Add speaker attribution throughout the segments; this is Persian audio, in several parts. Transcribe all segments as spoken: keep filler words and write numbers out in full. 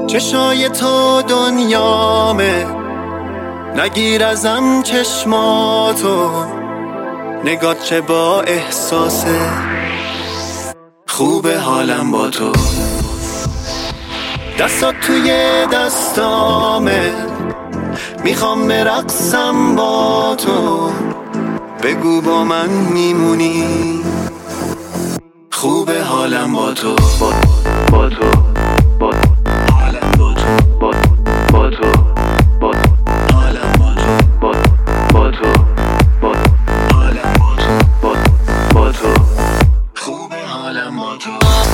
Speaker 1: چشای تو دنیامه، نگیر ازم چشماتو، نگات چه با احساسه، خوبه حالم با تو. دستات توی دستامه، میخوام برقصم با تو، بگو با من میمونی، خوبه حالم با تو، با, با تو، با حالم با تو، با, با تو، با حالم با تو، با, با تو، با حالم با تو، با, با تو، خوبه حالم با تو.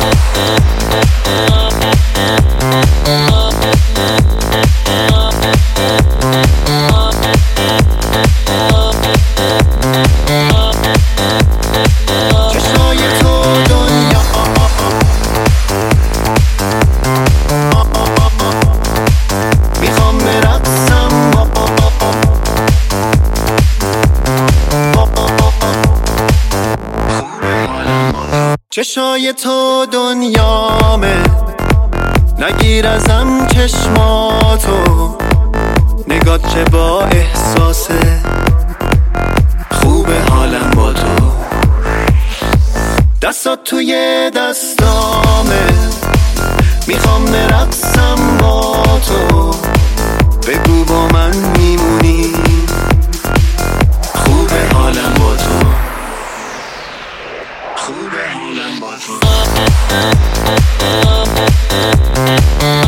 Speaker 1: چشای تو دنیامه، نگیر ازم چشماتو، نگات چه با احساسه، خوبه حالم با تو. دستات توی دستامه، میخوام برقصم با تو، بگو با من میمونی، خوبه حالم با تو، خوبه حالم با تو.